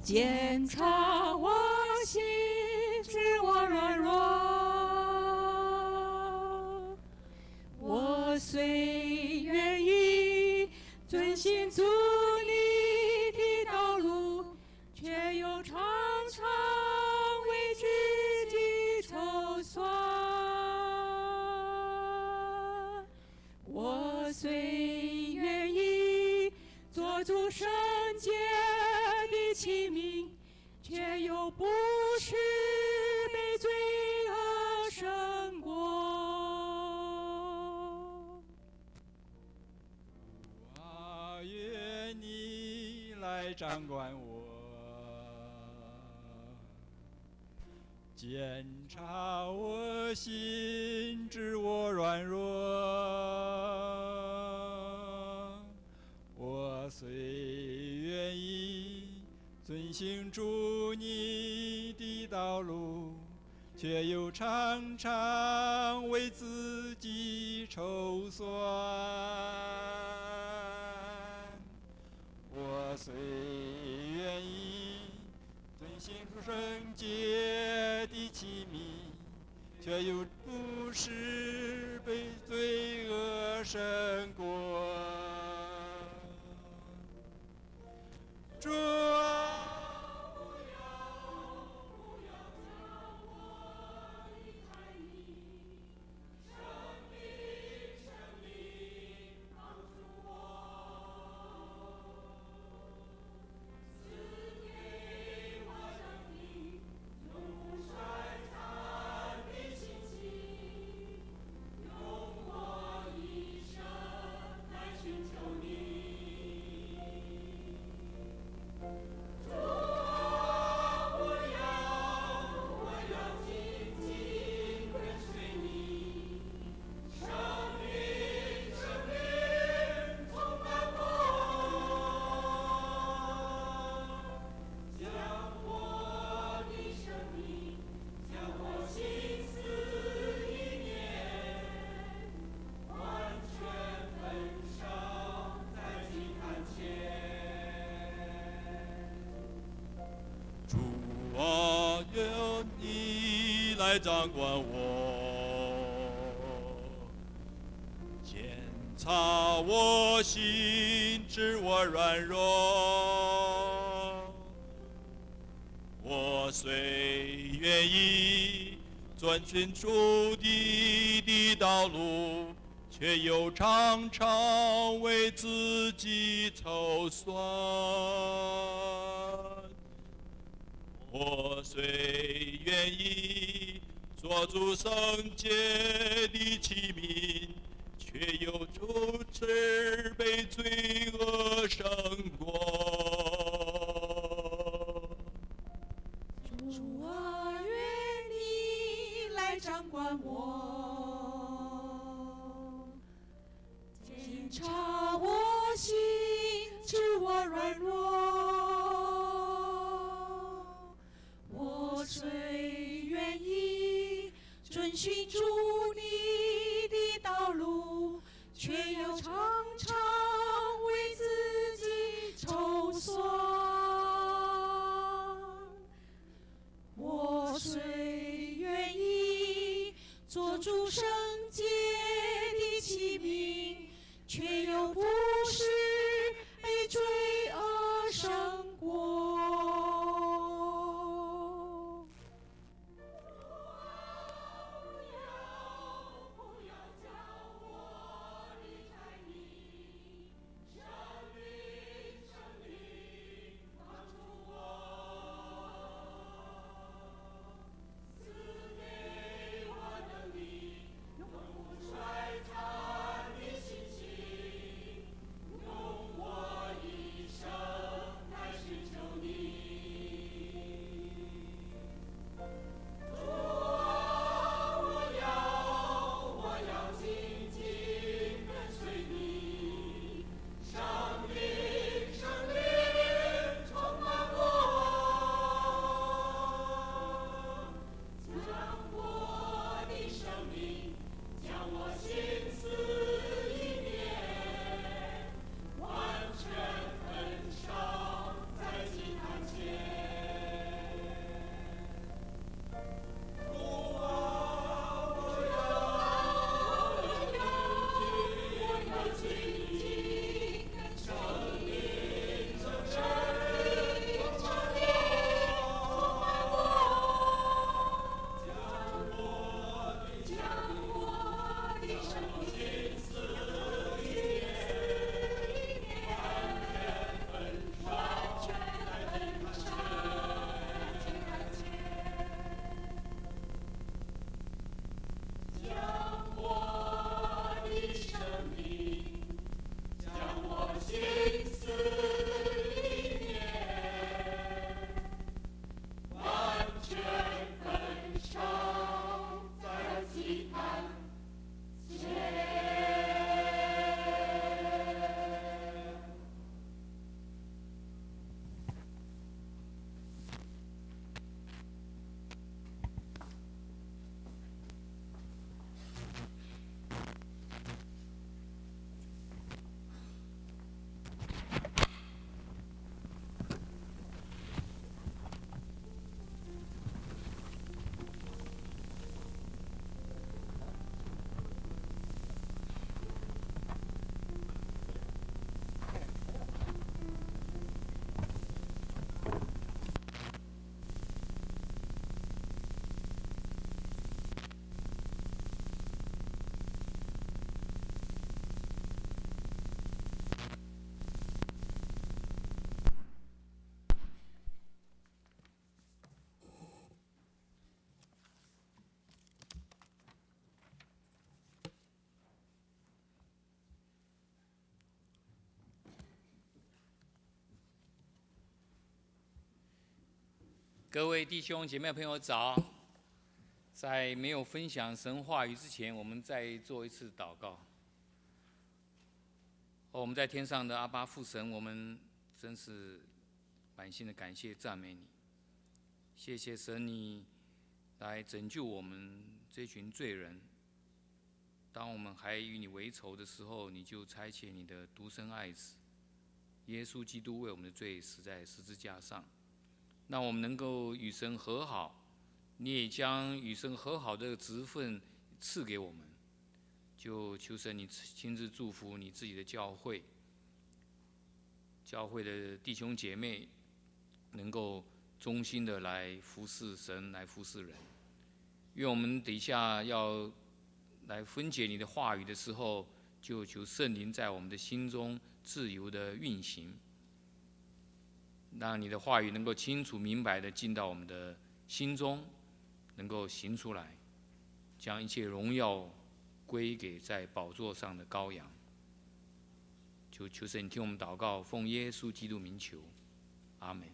检察我心，知我软弱。我虽愿意遵行主你的道路，却又常常为自己筹算。我虽愿意做主圣洁的器皿，却又不是被罪恶胜过。 主啊，愿你来掌管我，检察我心，知我软弱。我虽愿意遵行主你的道路，却又常常为自己筹算。我虽愿意遵行主圣洁的器皿，却又不是被罪恶胜过。主啊，愿你来掌管我，检察我心，知我软弱。我虽愿意遵循主的道路，却又常常为自己筹算。我虽愿意做主圣洁的器皿，却又主持被罪恶胜过。 主啊，愿你来掌管我，检察我心，知我软弱。我虽愿意遵循主你的道路，却又常常为自己筹算。我虽愿意做主圣洁的器皿，却又不是被罪恶胜过。 各位弟兄姐妹朋友早！在没有分享神话语之前，我们再做一次祷告。我们在天上的阿爸父神，我们真是满心的感谢赞美你。谢谢神，你来拯救我们这群罪人。当我们还与你为仇的时候，你就差遣你的独生爱子耶稣基督为我们的罪死在十字架上，让我们能够与神和好。你也将与神和好的职分赐给我们，就求神你亲自祝福你自己的教会的弟兄姐妹，能够忠心的来服侍神，来服侍人。愿我们底下要来分解你的话语的时候，就求圣灵在我们的心中自由的运行，让你的话语能够清楚明白的进到我们的心中，能够行出来，将一切荣耀归给在宝座上的羔羊。求神听我们祷告，奉耶稣基督名求，阿们。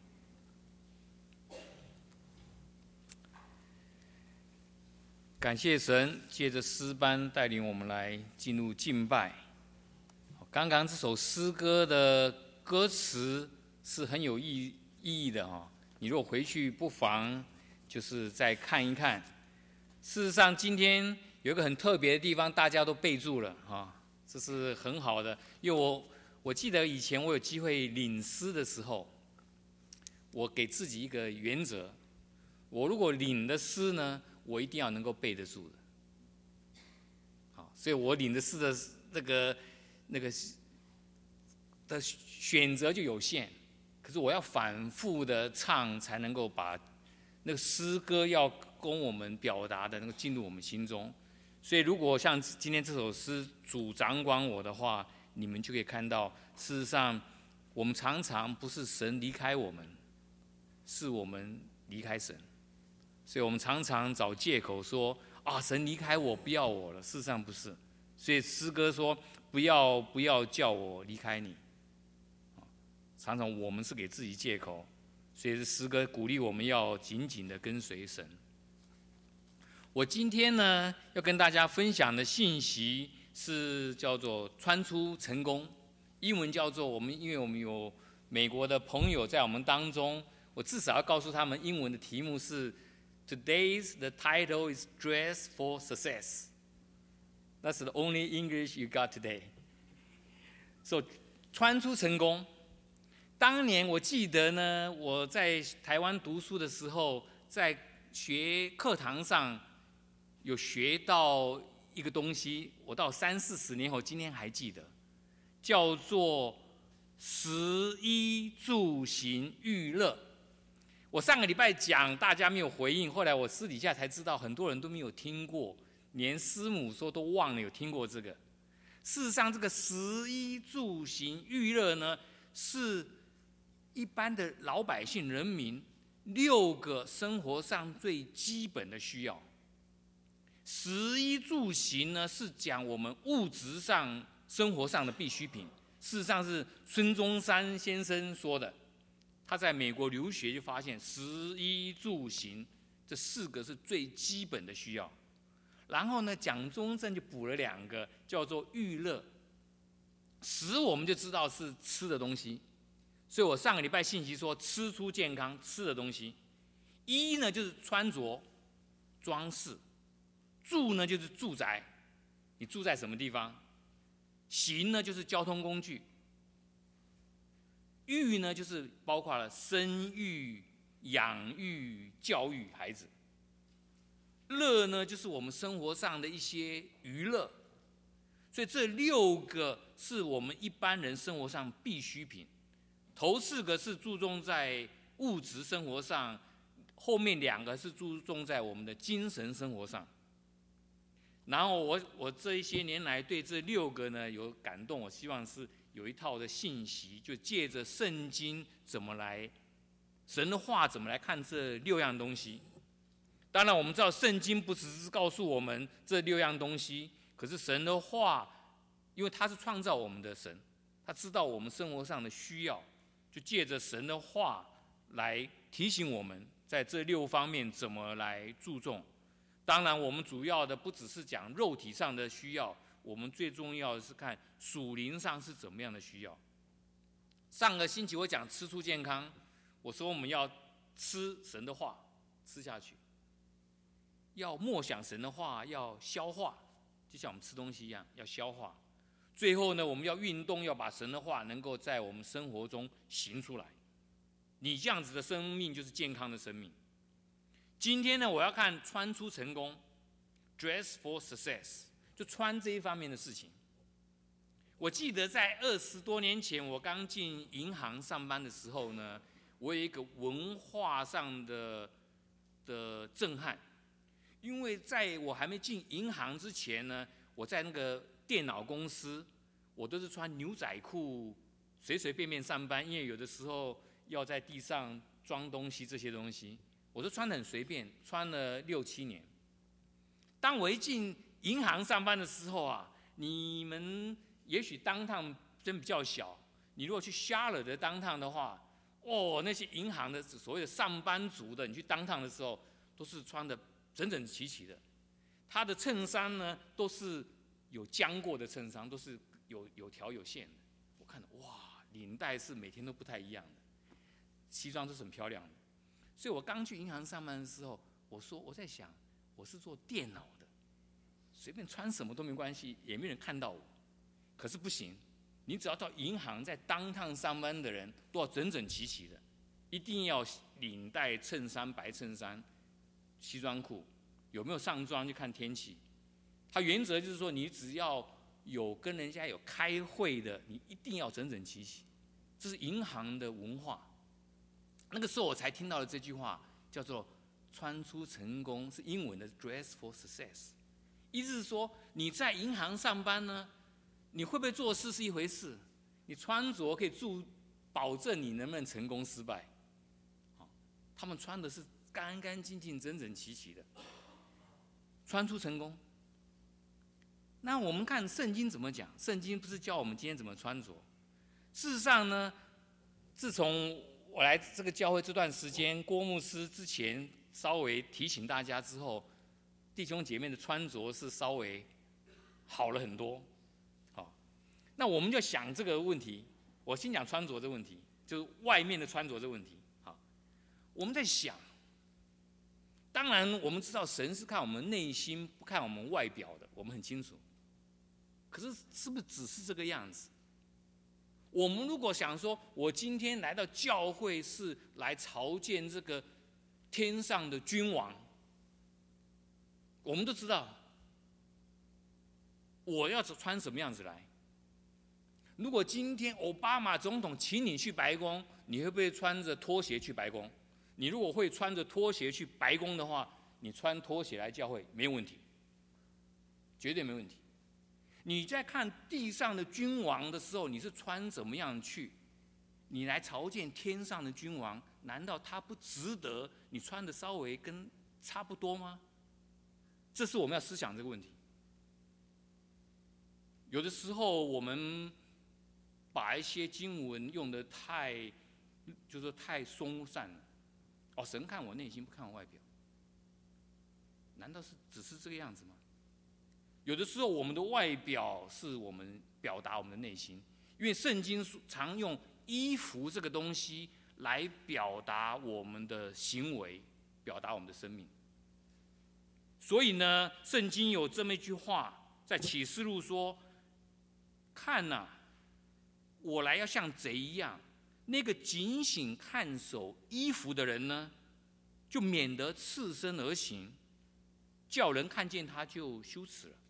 感谢神，借着诗班带领我们来进入敬拜。刚刚这首诗歌的歌词是很有意义的哈，你如果回去不妨就是再看一看。事实上，今天有一个很特别的地方，大家都背住了哈，这是很好的。因为我记得以前我有机会领诗的时候，我给自己一个原则：我如果领的诗呢，我一定要能够背得住的。好，所以我领的诗的那个的选择就有限，可是我要反复的唱，才能够把那个诗歌要供我们表达的能够进入我们心中。所以如果像今天这首诗主掌管我的话，你们就可以看到，事实上我们常常不是神离开我们，是我们离开神。所以我们常常找借口说神离开我，不要我了。事实上不是，所以诗歌说不要叫我离开你。常常我们是给自己借口，所以诗歌鼓励我们要紧紧的跟随神。我今天呢要跟大家分享的信息是叫做穿出成功，英文叫做因为我们有美国的朋友在我们当中，我至少要告诉他们英文的题目是 the title is Dress for Success. That's the only English you got today. So 穿出成功。当年我记得呢，我在台湾读书的时候，在课堂上有学到一个东西，我到30-40年后，今天还记得，叫做食衣住行娱乐。我上个礼拜讲，大家没有回应，后来我私底下才知道，很多人都没有听过，连师母说都忘了有听过这个。事实上，这个食衣住行娱乐呢，是一般的老百姓人民6个生活上最基本的需要。食衣住行呢，是讲我们物质上生活上的必需品。事实上是孙中山先生说的，他在美国留学就发现食衣住行这4个是最基本的需要。然后呢，蒋中正就补了2个，叫做娱乐。食我们就知道是吃的东西，所以我上个礼拜信息说吃出健康，吃的东西。衣呢就是穿着装饰，住呢就是住宅，你住在什么地方。行呢就是交通工具，育呢就是包括了生育、养育、教育孩子。乐呢就是我们生活上的一些娱乐。所以这6个是我们一般人生活上必需品。头4个是注重在物质生活上，后面2个是注重在我们的精神生活上。然后我这一些年来对这6个呢有感动，我希望是有一套的信息，就借着圣经怎么来，神的话怎么来看这6样东西。当然我们知道圣经不只是告诉我们这6样东西，可是神的话，因为他是创造我们的神，他知道我们生活上的需要，就借着神的话来提醒我们， 在这6方面怎么来注重。当然，我们主要的不只是讲肉体上的需要，我们最重要的是看属灵上是怎么样的需要。上个星期我讲吃出健康，我说我们要吃神的话，吃下去，要默想神的话，要消化，就像我们吃东西一样，要消化。最后呢，我们要运动，要把神的话能够在我们生活中行出来。你这样子的生命就是健康的生命。今天呢，我要看穿出成功 ，dress for success， 就穿这一方面的事情。我记得在20多年前，我刚进银行上班的时候呢，我有一个文化上的震撼，因为在我还没进银行之前呢，我在那个电脑公司，我都是穿牛仔裤，随随便便上班，因为有的时候要在地上装东西这些东西。我都穿得很随便，穿了6、7年。当我一进银行上班的时候啊，你们也许downtown真比较小，你如果去Charlotte的downtown的话，那些银行的所谓的上班族的，你去downtown的时候，都是穿得整整齐齐的。他的衬衫呢，都是有浆过的衬衫，都是有条有线的。我看到领带是每天都不太一样的，西装都是很漂亮的。所以我刚去银行上班的时候，我在想，我是做电脑的，随便穿什么都没关系，也没人看到我。可是不行，你只要到银行在downtown上班的人，都要整整齐齐的，一定要领带、衬衫、白衬衫、西装裤，有没有上妆就看天气。它原则就是说，你只要有跟人家有开会的，你一定要整整齐齐，这是银行的文化。那个时候我才听到了这句话，叫做“穿出成功”，是英文的 “dress for success”。意思是说，你在银行上班呢，你会不会做事是一回事，你穿着可以保证你能不能成功失败。他们穿的是干干净净、整整齐齐的，穿出成功。那我们看圣经怎么讲？圣经不是教我们今天怎么穿着？事实上呢，自从我来这个教会这段时间，郭牧师之前稍微提醒大家之后，弟兄姐妹的穿着是稍微好了很多。好，那我们就想这个问题。我先讲穿着这个问题，就是外面的穿着这个问题。好，我们在想，当然我们知道神是看我们内心，不看我们外表的，我们很清楚。可是是不是只是这个样子？我们如果想说，我今天来到教会是来朝见这个天上的君王，我们都知道我要穿什么样子来。如果今天奥巴马总统请你去白宫，你会不会穿着拖鞋去白宫？你如果会穿着拖鞋去白宫的话，你穿拖鞋来教会没有问题，绝对没问题。你在看地上的君王的时候，你是穿怎么样去？你来朝见天上的君王，难道他不值得你穿的稍微跟差不多吗？这是我们要思想这个问题。有的时候我们把一些经文用得就是说太松散了。神看我内心，不看我外表，难道是只是这个样子吗？有的时候，我们的外表是我们表达我们的内心，因为圣经常用衣服这个东西来表达我们的行为，表达我们的生命。所以呢，圣经有这么一句话，在启示录说：“看哪，我来要像贼一样。那个警醒看守衣服的人呢，就免得赤身而行，叫人看见他就羞耻了。”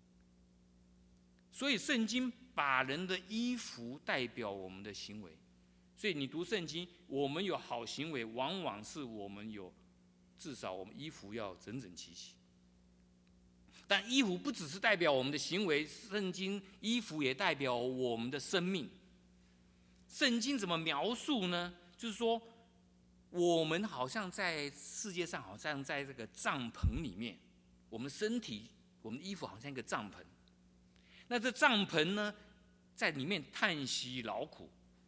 所以圣经把人的衣服代表我们的行为，所以你读圣经，我们有好行为，往往是我们至少我们衣服要整整齐齐。但衣服不只是代表我们的行为，圣经衣服也代表我们的生命。圣经怎么描述呢？就是说，我们好像在世界上，好像在这个帐篷里面，我们的身体，我们的衣服好像一个帐篷。那这帐篷呢，在里面叹息劳苦，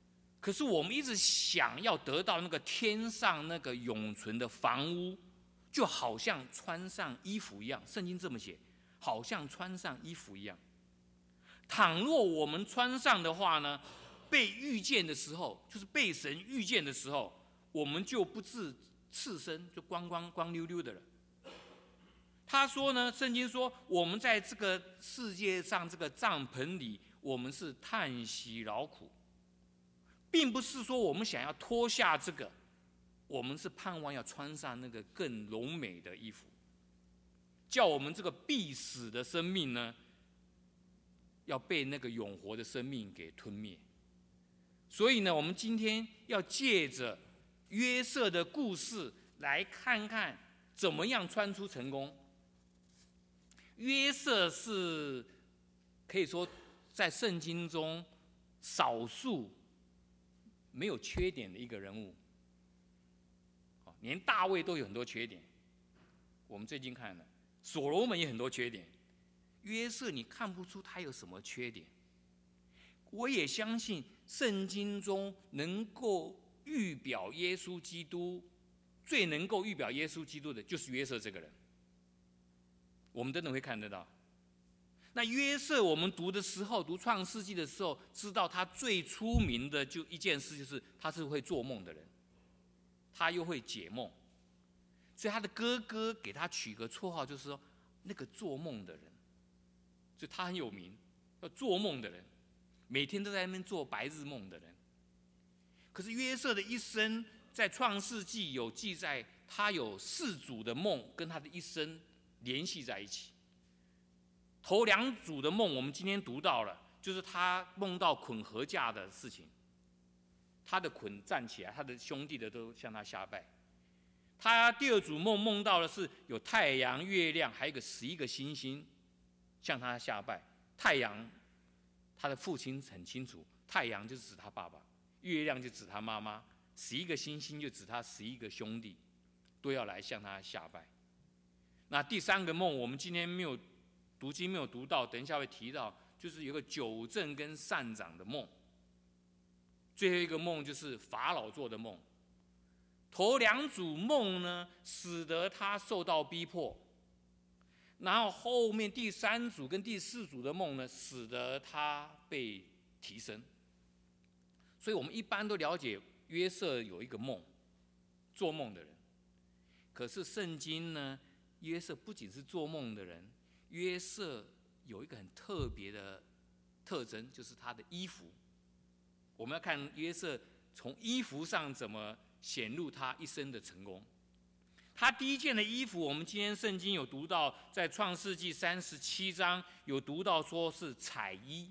可是我们一直想要得到那个天上那个永存的房屋，就好像穿上衣服一样。圣经这么写，好像穿上衣服一样。倘若我们穿上的话呢，被遇见的时候，就是被神遇见的时候，我们就不致赤身，就光溜溜的了。他说呢，圣经说，我们在这个世界上这个帐篷里，我们是叹息劳苦，并不是说我们想要脱下这个，我们是盼望要穿上那个更柔美的衣服，叫我们这个必死的生命呢，要被那个永活的生命给吞灭。所以呢，我们今天要借着约瑟的故事来看看怎么样穿出成功。约瑟是可以说在圣经中少数没有缺点的一个人物，连大卫都有很多缺点。我们最近看了所罗门也很多缺点，约瑟你看不出他有什么缺点。我也相信圣经中能够预表耶稣基督，最能够预表耶稣基督的就是约瑟这个人，我们真的会看得到。那约瑟我们读的时候，读创世纪的时候，知道他最出名的就一件事，就是他是会做梦的人，他又会解梦，所以他的哥哥给他取个绰号，就是说那个做梦的人，所以他很有名，叫做梦的人，每天都在那边做白日梦的人。可是约瑟的一生在创世纪有记载，他有4组的梦跟他的一生联系在一起。头2组的梦我们今天读到了，就是他梦到捆禾架的事情，他的捆站起来，他的兄弟的都向他下拜。他第2组梦梦到的是有太阳、月亮，还有11个星星向他下拜。太阳，他的父亲很清楚，太阳就指他爸爸，月亮就指他妈妈，11个星星就指他11个兄弟，都要来向他下拜。那第3个梦，我们今天没有读经没有读到，等一下会提到，就是有个九正跟善长的梦。最后一个梦就是法老做的梦。头2组梦呢，使得他受到逼迫，然后后面第3组跟第4组的梦呢，使得他被提升。所以我们一般都了解约瑟有一个梦，做梦的人。可是圣经呢，约瑟不仅是做梦的人，约瑟有一个很特别的特征，就是他的衣服。我们要看约瑟从衣服上怎么显露他一生的成功。他第一件的衣服，我们今天圣经有读到，在创世纪37章有读到，说是彩衣。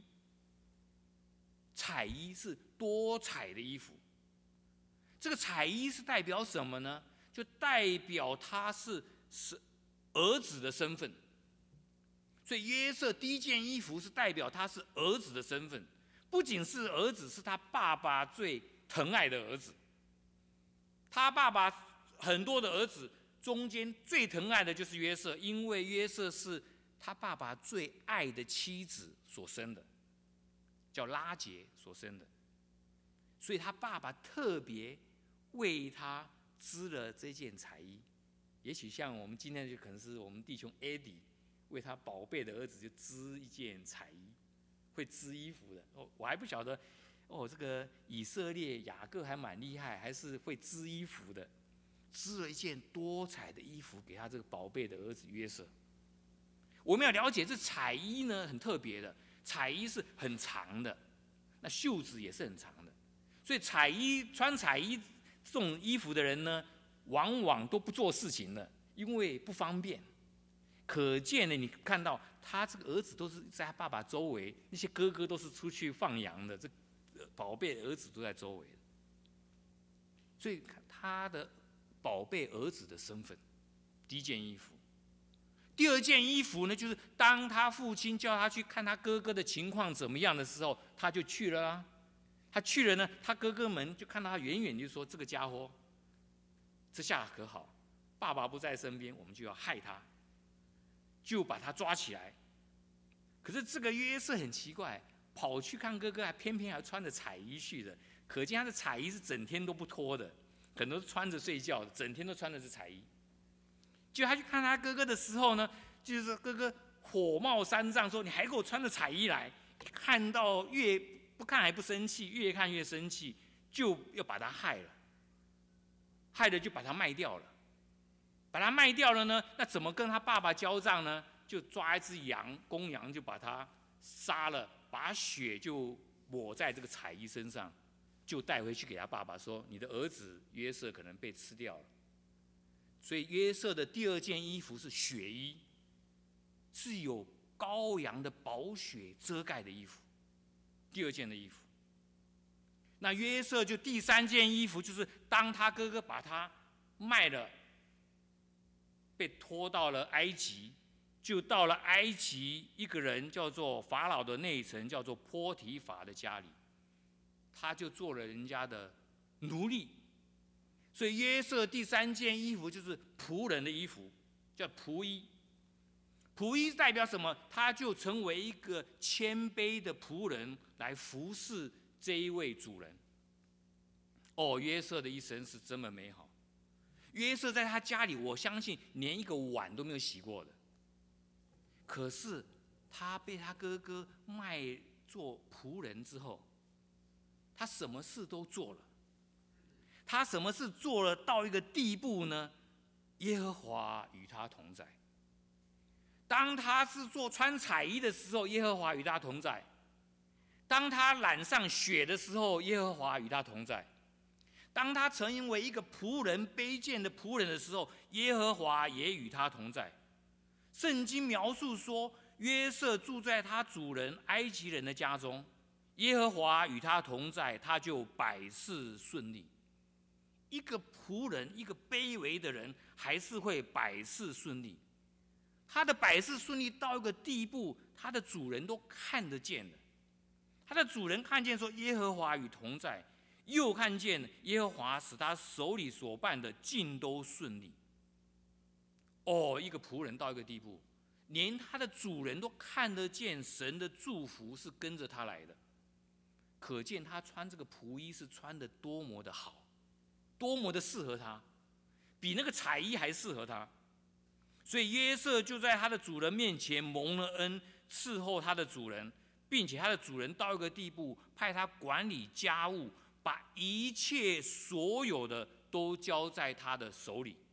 彩衣是多彩的衣服。这个彩衣是代表什么呢？就代表他是儿子的身份。所以约瑟第一件衣服是代表他是儿子的身份，不仅是儿子，是他爸爸最疼爱的儿子。他爸爸很多的儿子中间最疼爱的就是约瑟，因为约瑟是他爸爸最爱的妻子所生的，叫拉结所生的，所以他爸爸特别为他织了这件彩衣。也许像我们今天就可能是我们弟兄 Eddie 为他宝贝的儿子就织一件彩衣，会织衣服的。我还不晓得，这个以色列雅各还蛮厉害，还是会织衣服的，织了一件多彩的衣服给他这个宝贝的儿子约瑟。我们要了解这彩衣呢，很特别的，彩衣是很长的，那袖子也是很长的，所以穿彩衣这种衣服的人呢，往往都不做事情了，因为不方便。可见呢，你看到他这个儿子都是在他爸爸周围，那些哥哥都是出去放羊的，这宝贝儿子都在周围。所以他的宝贝儿子的身份，第一件衣服。第2件衣服呢，就是当他父亲叫他去看他哥哥的情况怎么样的时候，他就去了啦。他去了呢，他哥哥们就看到他远远就说：“这个家伙，这下可好，爸爸不在身边，我们就要害他，就把他抓起来。”可是这个约瑟很奇怪，跑去看哥哥，还偏偏还穿着彩衣去的。 可见他的彩衣是整天都不脱的，可能都穿着睡觉的，整天都穿的是彩衣。就他去看他哥哥的时候呢，就是哥哥火冒三丈，说：“你还给我穿着彩衣来！”看到越不看还不生气，越看越生气，就要把他害了，害了就把他卖掉了。把他卖掉了呢，那怎么跟他爸爸交账呢？就抓一只羊，公羊就把它杀了，把血就抹在这个彩衣身上，就带回去给他爸爸说：“你的儿子约瑟可能被吃掉了。”所以约瑟的第二件衣服是血衣，是有羔羊的宝血遮盖的衣服，第二件的衣服。那约瑟就第三件衣服，就是当他哥哥把他卖了，被拖到了埃及，就到了埃及一个人叫做法老的内臣，叫做波提乏的家里，他就做了人家的奴隶。所以约瑟第三件衣服就是仆人的衣服，叫仆衣。仆衣代表什么？他就成为一个谦卑的仆人，来服侍这一位主人。约瑟的一生是这么美好。约瑟在他家里，我相信连一个碗都没有洗过的。可是他被他哥哥卖做仆人之后，他什么事都做了。他什么事做了到一个地步呢？耶和华与他同在。当他是做穿彩衣的时候，耶和华与他同在；当他染上血的时候，耶和华与他同在；当他成为一个仆人、卑贱的仆人的时候，耶和华也与他同在。圣经描述说，约瑟住在他主人埃及人的家中，耶和华与他同在，他就百事顺利。一个仆人，一个卑微的人，还是会百事顺利。他的百事顺利到一个地步，他的主人都看得见了。他的主人看见说耶和华与同在，又看见耶和华使他手里所办的尽都顺利。一个仆人到一个地步，连他的主人都看得见神的祝福是跟着他来的，可见他穿这个仆衣是穿得多么的好，多么的适合他，比那个彩衣还适合他。所以约瑟就在他的主人面前蒙了恩，伺候他的主人，并且他的主人到一个地步，派他管理家务，把一切所有的都交在他的手里。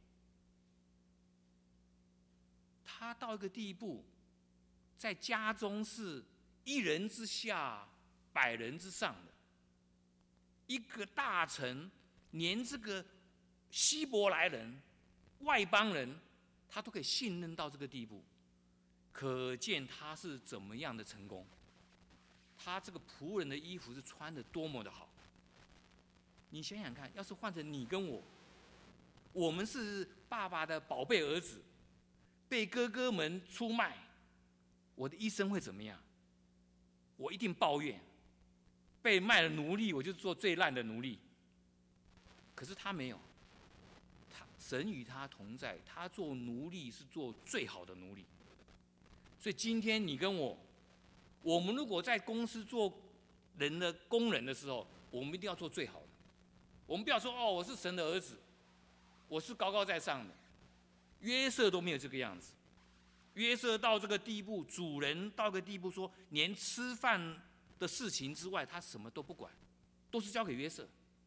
他到一个地步，在家中是一人之下，百人之上的一个大臣，连这个希伯来人、外邦人，他都可以信任到这个地步，可见他是怎么样的成功。他这个仆人的衣服是穿得多么的好。你想想看，要是换成你跟我，我们是爸爸的宝贝儿子，被哥哥们出卖，我的一生会怎么样？我一定抱怨，被卖了奴隶，我就做最烂的奴隶。可是他没有，神与他同在，他做奴隶是做最好的奴隶。所以今天你跟我们如果在公司做人的工人的时候，我们一定要做最好的。我们不要说我是神的儿子，我是高高在上的。约瑟都没有这个样子。约瑟到这个地步，主人到个地步说，连吃饭的事情之外，他什么都不管，都是交给约瑟。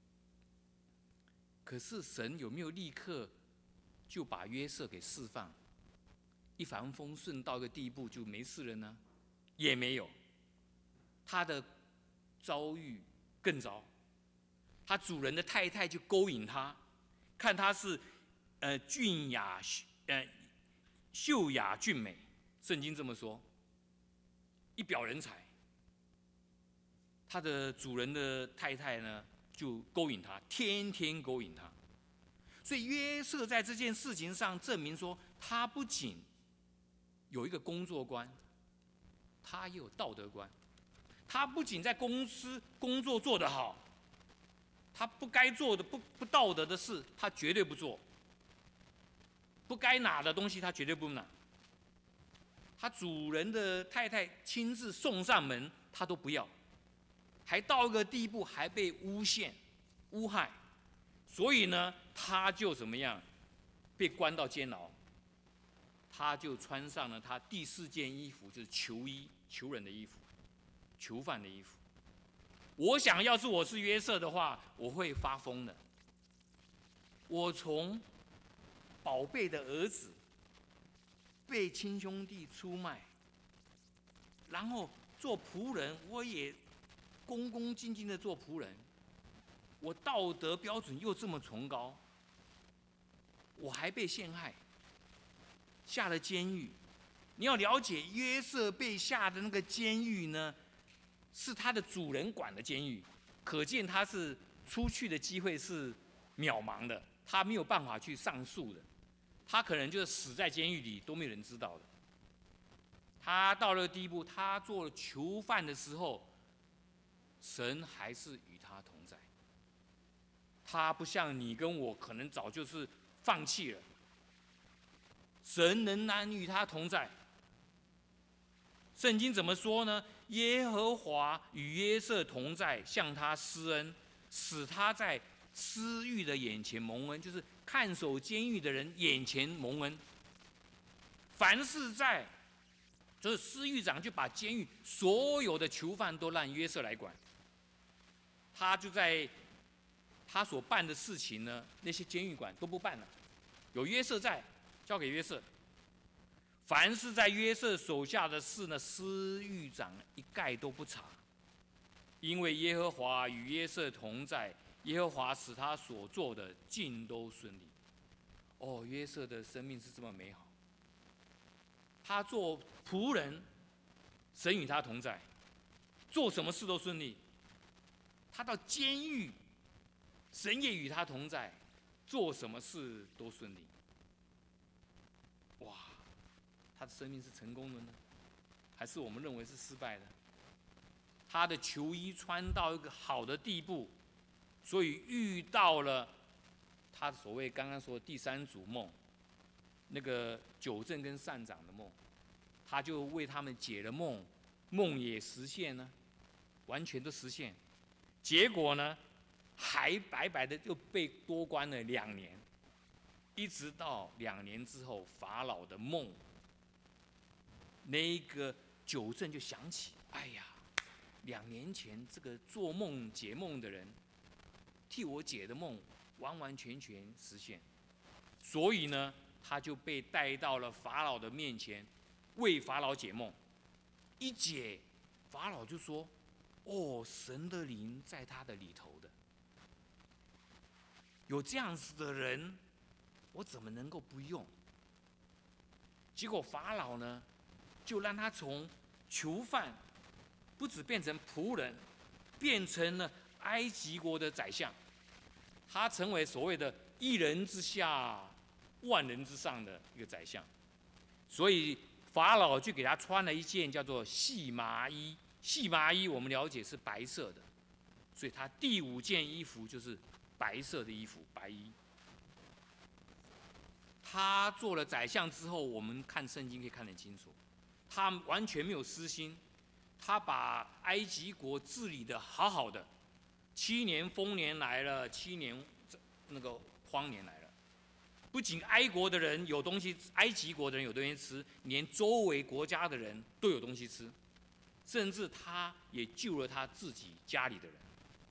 可是神有没有立刻就把约瑟给释放，一帆风顺到一个地步就没事了呢？也没有，他的遭遇更糟。他主人的太太就勾引他，看他是俊雅秀雅俊美，圣经这么说，一表人才。他的主人的太太呢，就勾引他，天天勾引他。所以约瑟在这件事情上证明说，他不仅有一个工作观，他也有道德观。他不仅在公司工作做得好，他不该做的不道德的事，他绝对不做；不该拿的东西，他绝对不拿。他主人的太太亲自送上门，他都不要。 还到一个地步，还被诬陷、诬害，所以呢，他就怎么样，被关到监牢。他就穿上了他第4件衣服，就是囚衣、囚人的衣服、囚犯的衣服。我想要是我是约瑟的话，我会发疯的。我从宝贝的儿子被亲兄弟出卖，然后做仆人，我也恭恭敬敬的做仆人，我道德标准又这么崇高，我还被陷害，下了监狱。你要了解，约瑟被下的那个监狱呢，是他的主人管的监狱，可见他是出去的机会是渺茫的，他没有办法去上诉的，他可能就是死在监狱里都没有人知道的。他到了地步，他做囚犯的时候，神还是与他同在。他不像你跟我，可能早就是放弃了，神仍然与他同在。圣经怎么说呢？耶和华与约瑟同在，向他施恩，使他在司狱的眼前蒙恩，就是看守监狱的人眼前蒙恩。凡是在，就是司狱长就把监狱所有的囚犯都让约瑟来管，他就在他所办的事情呢，那些监狱管都不办了，有约瑟在，交给约瑟。凡是在约瑟手下的事呢，司狱长一概都不查，因为耶和华与约瑟同在，耶和华使他所做的尽都顺利。哦，约瑟的生命是这么美好，他做仆人，神与他同在，做什么事都顺利。他到监狱，神也与他同在，做什么事都顺利。哇！他的生命是成功的呢，还是我们认为是失败的？他的囚衣穿到一个好的地步，所以遇到了他所谓刚刚说的第3组梦，那个九正跟善长的梦，他就为他们解了梦，梦也实现了，完全都实现。结果呢，还白白的就被多关了2年，一直到2年之后，法老的梦。那一个九正就想起，哎呀，2年前这个做梦解梦的人，替我解的梦完完全全实现，所以呢，他就被带到了法老的面前，为法老解梦。一解，法老就说：“哦，神的灵在他的里头的，有这样子的人，我怎么能够不用？”结果法老呢，就让他从囚犯，不止变成仆人，变成了埃及国的宰相。他成为所谓的1人之下、万人之上的一个宰相。所以法老就给他穿了一件叫做细麻衣。细麻衣我们了解是白色的，所以他第5件衣服就是白色的衣服，白衣。他做了宰相之后，我们看圣经可以看得清楚，他完全没有私心，他把埃及国治理得好好的。7年丰年来了，7年那个荒年来了。不仅埃国的人有东西，埃及国的人有东西吃，连周围国家的人都有东西吃，甚至他也救了他自己家里的人。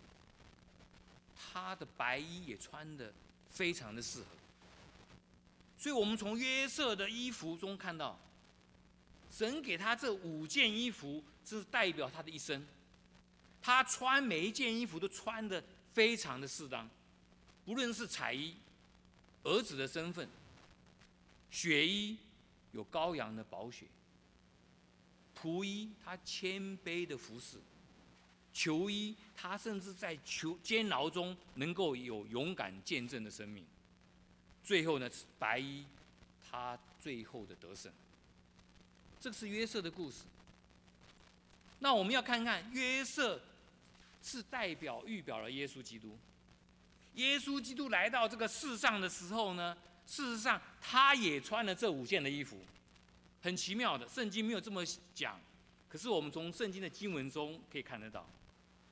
他的白衣也穿得非常的适合。所以我们从约瑟的衣服中看到，神给他这5件衣服，是代表他的一生。他穿每一件衣服都穿得非常的适当，不论是彩衣，儿子的身份；血衣有羔羊的宝血；仆衣他谦卑的服侍；囚衣他甚至在监牢中能够有勇敢见证的生命。最后呢，白衣他最后的得胜。这是约瑟的故事。那我们要看看约瑟是预表了耶稣基督。耶稣基督来到这个世上的时候呢，事实上他也穿了这5件的衣服。很奇妙的，圣经没有这么讲，可是我们从圣经的经文中可以看得到，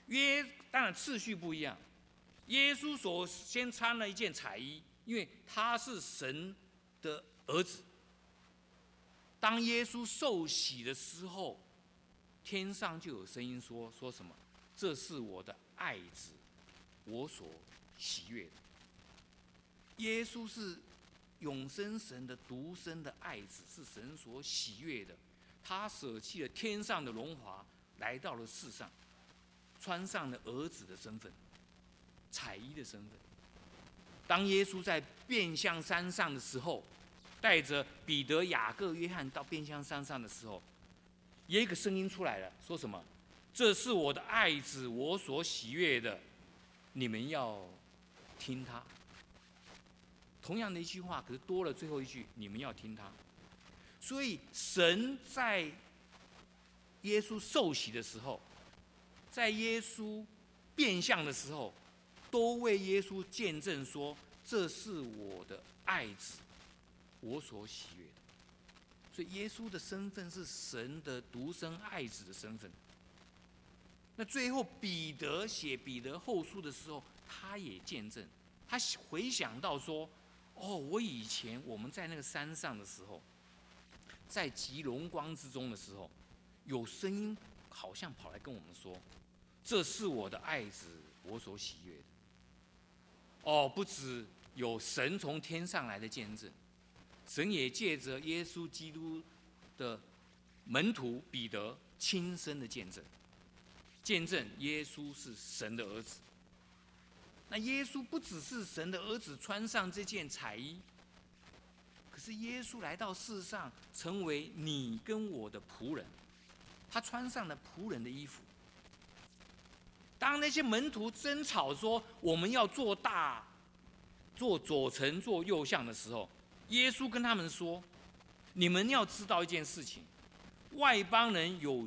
当然次序不一样。耶稣首先穿了一件彩衣，因为他是神的儿子。当耶稣受洗的时候，天上就有声音说什么？这是我的爱子，我所喜悦的。耶稣是永生神的独生的爱子，是神所喜悦的。他舍弃了天上的荣华，来到了世上，穿上了儿子的身份，彩衣的身份。当耶稣在变相山上的时候，带着彼得、雅各、约翰到变相山上的时候，有一个声音出来了，说什么？这是我的爱子，我所喜悦的，你们要听他。同样的一句话，可是多了最后一句，你们要听他。所以神在耶稣受洗的时候，在耶稣变相的时候，都为耶稣见证说，这是我的爱子，我所喜悦的。所以耶稣的身份是神的独生爱子的身份。那最后彼得写彼得后书的时候，他也见证，他回想到说，我以前我们在那个山上的时候，在极荣光之中的时候，有声音好像跑来跟我们说，这是我的爱子，我所喜悦的。不止有神从天上来的见证，神也借着耶稣基督的门徒彼得亲身的见证，见证耶稣是神的儿子。那耶稣不只是神的儿子，穿上这件彩衣，可是耶稣来到世上，成为你跟我的仆人，他穿上了仆人的衣服。当那些门徒争吵说我们要做大，做左丞，做右相的时候，耶稣跟他们说，你们要知道一件事情，外邦人有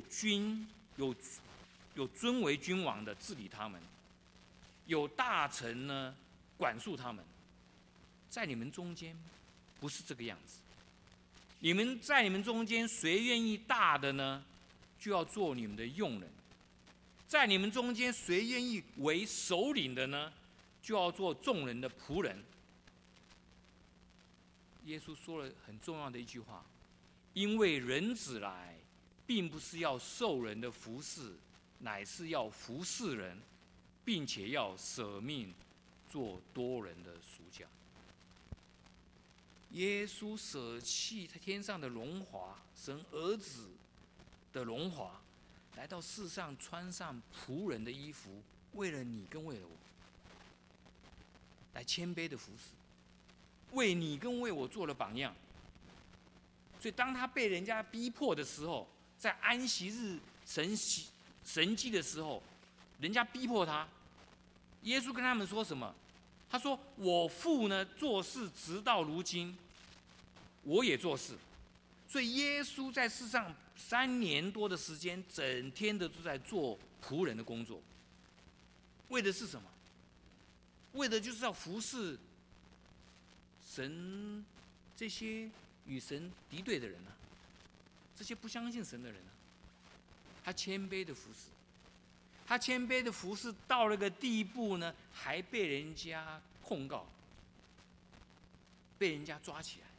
尊为君王的治理他们，有大臣呢管束他们，在你们中间不是这个样子。在你们中间，谁愿意大的呢，就要做你们的用人；在你们中间，谁愿意为首领的呢，就要做众人的仆人。耶稣说了很重要的一句话，因为人子来，并不是要受人的服侍，乃是要服侍人，并且要舍命做多人的赎价。耶稣舍弃天上的荣华，神儿子的荣华，来到世上，穿上仆人的衣服，为了你跟为了我，来谦卑的服侍，为你跟为我做了榜样。所以当他被人家逼迫的时候，在安息日神迹的时候，人家逼迫他，耶稣跟他们说什么？他说，我父呢做事直到如今，我也做事。所以耶稣在世上3年多的时间，整天的都在做仆人的工作。为的是什么？为的就是要服侍神这些与神敌对的人啊，这些不相信神的人啊。他谦卑的服侍，他谦卑的服侍到了个地步呢，还被人家控告，被人家抓起来，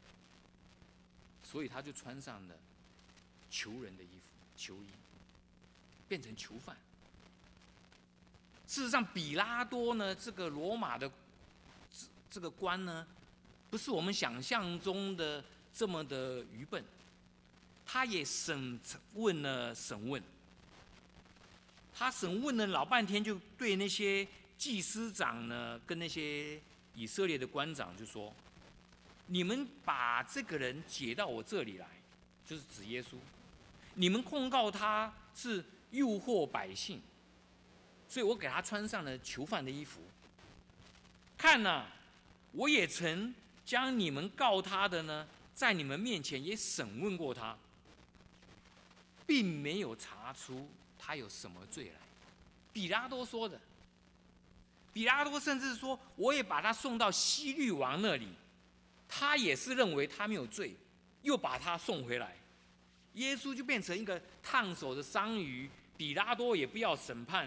所以他就穿上了囚人的衣服，囚衣，变成囚犯。事实上，比拉多呢，这个罗马的这个官呢，不是我们想象中的这么的愚笨，他也审问了审问。他审问了老半天，就对那些祭司长呢，跟那些以色列的官长就说：“你们把这个人解到我这里来，就是指耶稣。你们控告他是诱惑百姓，所以我给他穿上了囚犯的衣服。看呐，我也曾将你们告他的呢，在你们面前也审问过他，并没有查出他有什么罪来。”比拉多说的。比拉多甚至说，我也把他送到希律王那里，他也是认为他没有罪，又把他送回来。耶稣就变成一个烫手的山芋，比拉多也不要审判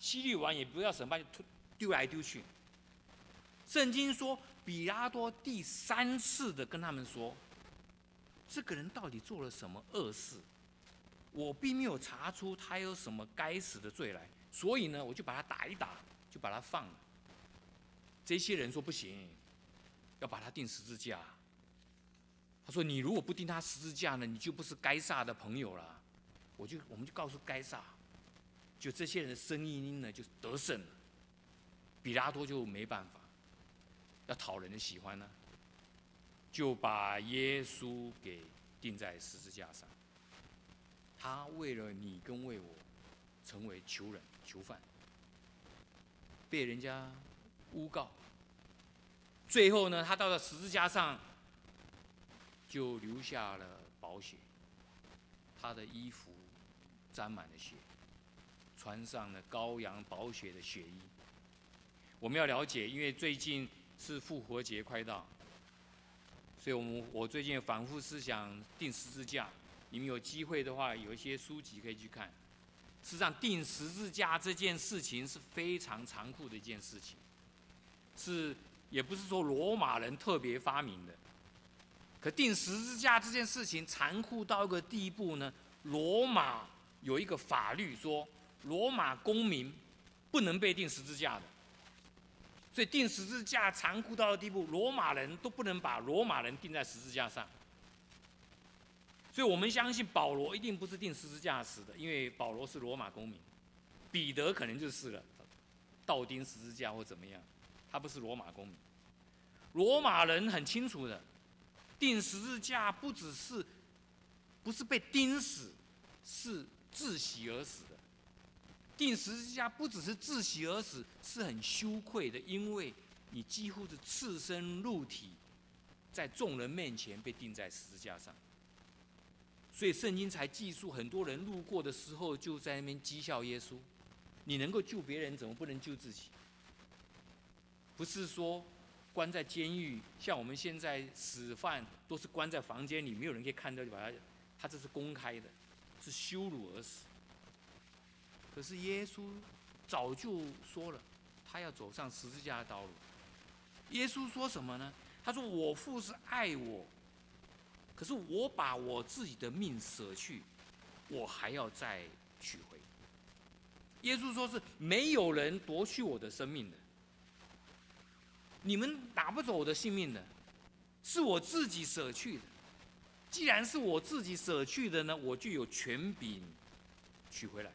希律王也不要审判，就丢来丢去。圣经说，比拉多第3次的跟他们说，这个人到底做了什么恶事？我并没有查出他有什么该死的罪来，所以呢，我就把他打一打，就把他放了。这些人说不行，要把他钉十字架。他说：“你如果不钉他十字架呢，你就不是该撒的朋友了。”我们就告诉该撒，就这些人的声音呢就得胜了。比拉多就没办法，要讨人的喜欢呢，就把耶稣给钉在十字架上。他为了你跟为我，成为囚人、囚犯，被人家诬告。最后呢，他到了十字架上，就流下了宝血，他的衣服沾满了血，穿上了羔羊宝血的血衣。我们要了解，因为最近是复活节快到，所以我最近反复思想钉十字架。你们有机会的话，有一些书籍可以去看。事实上，钉十字架这件事情是非常残酷的一件事情，也不是说罗马人特别发明的。可钉十字架这件事情残酷到一个地步呢，罗马有一个法律说，罗马公民不能被钉十字架的。所以钉十字架残酷到的地步，罗马人都不能把罗马人钉在十字架上。所以我们相信保罗一定不是钉十字架死的，因为保罗是罗马公民，彼得可能就是了，倒钉十字架或怎么样，他不是罗马公民。罗马人很清楚的，钉十字架不是被钉死，是窒息而死的。钉十字架不只是窒息而死，是很羞愧的，因为你几乎是赤身露体，在众人面前被钉在十字架上。所以圣经才记述，很多人路过的时候就在那边讥笑耶稣：你能够救别人，怎么不能救自己？不是说关在监狱，像我们现在死犯都是关在房间里，没有人可以看到，就把他这是公开的，是羞辱而死。可是耶稣早就说了，他要走上十字架的道路。耶稣说什么呢？他说：“我父是爱我，可是我把我自己的命舍去，我还要再取回。”耶稣说是没有人夺去我的生命的，你们拿不走我的性命的，是我自己舍去的。既然是我自己舍去的呢，我就有权柄取回来。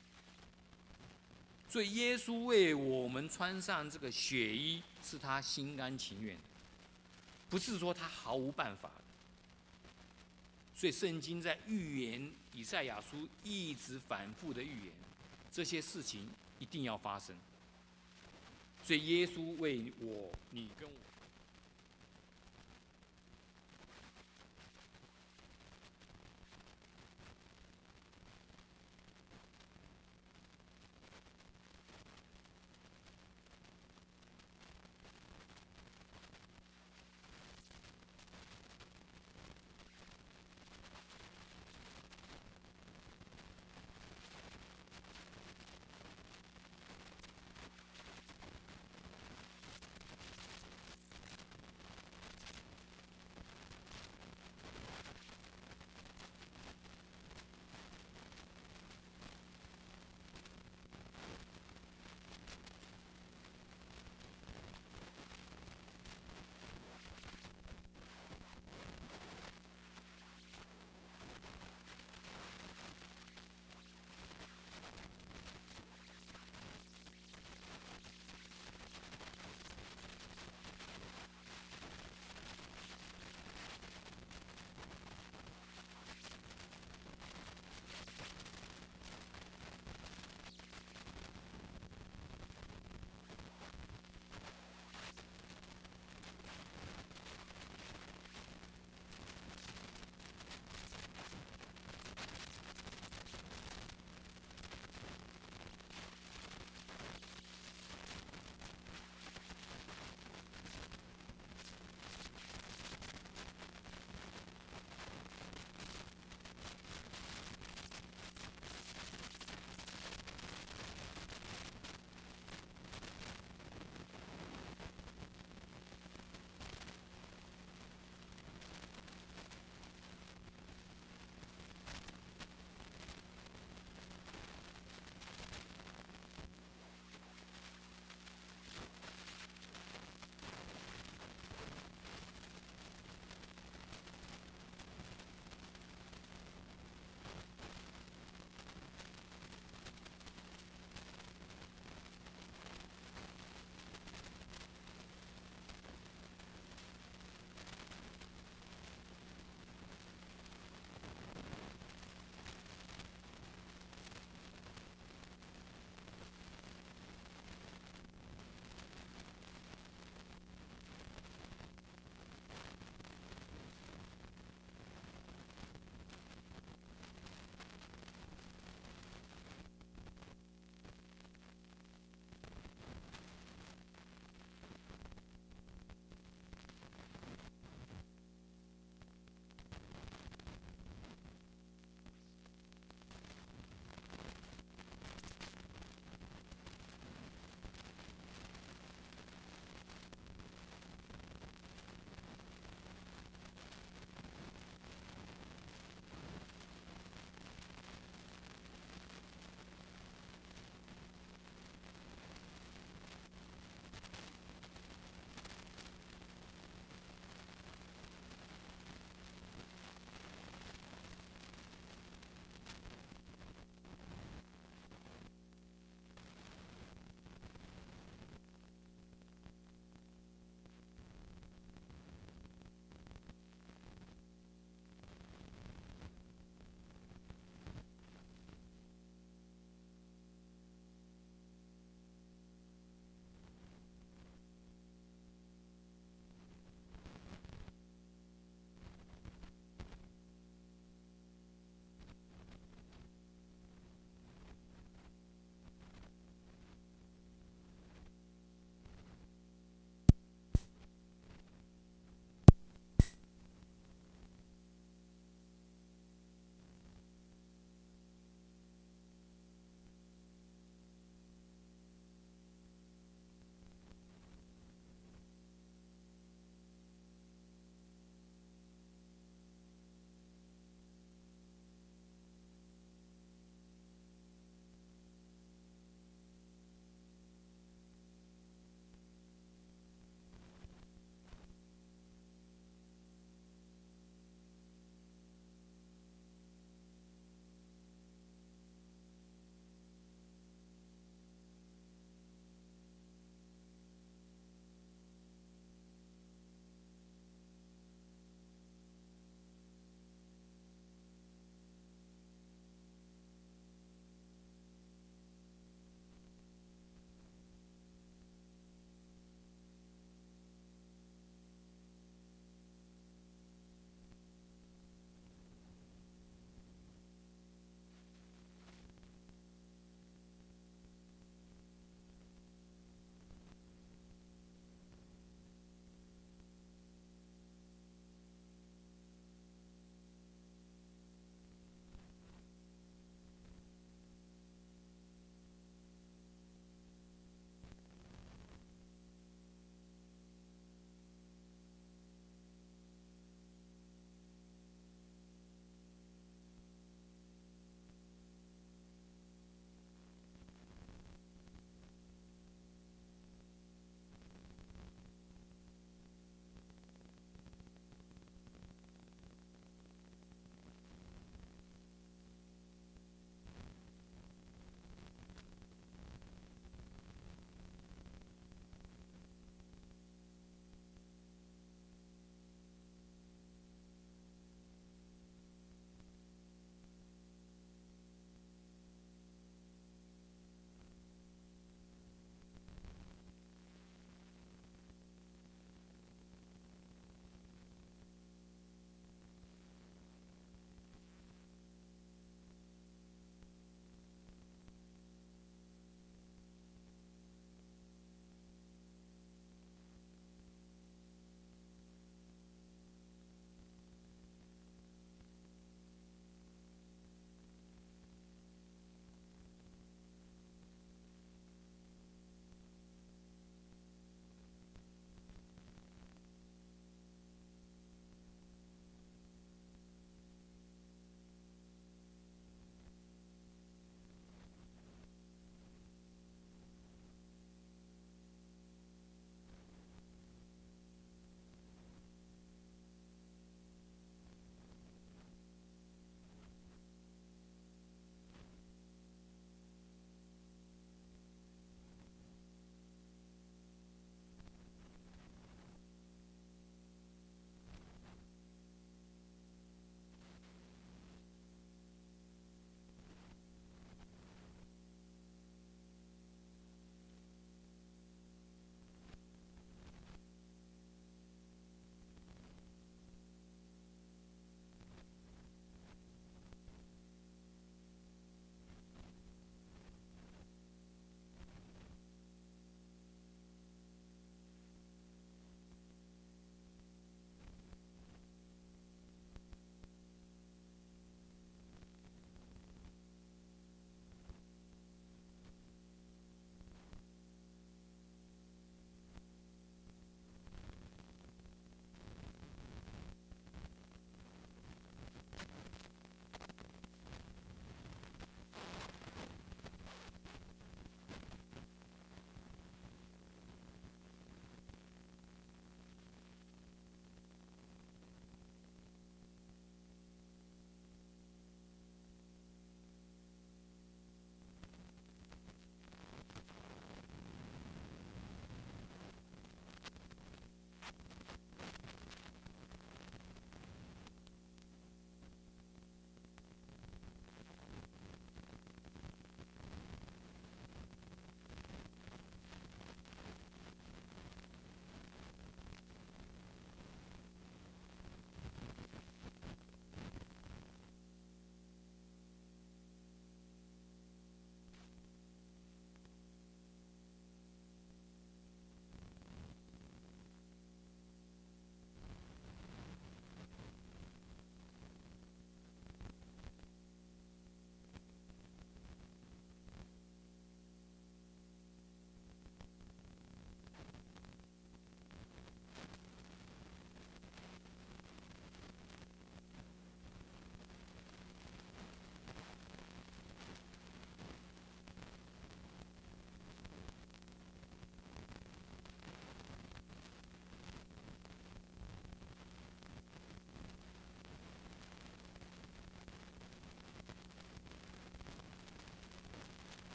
所以耶稣为我们穿上这个血衣，是他心甘情愿的，不是说他毫无办法的。所以圣经在预言，以赛亚书一直反复的预言，这些事情一定要发生。所以耶稣为我、你跟我。